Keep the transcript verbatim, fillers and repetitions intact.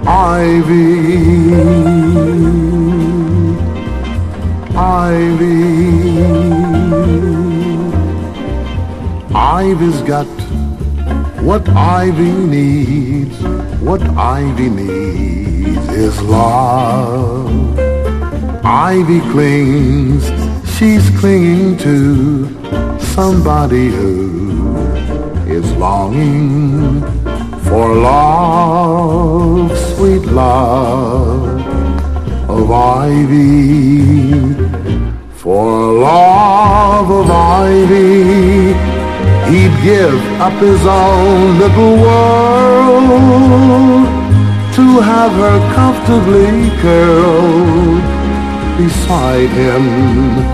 Ivy, Ivy, Ivy's got what Ivy needs. What Ivy needs is love. Ivy clings, she's clinging to somebody who is longing for love, sweet love of Ivy. For love of Ivy, he'd give up his own little world to have her comfortably curled beside him.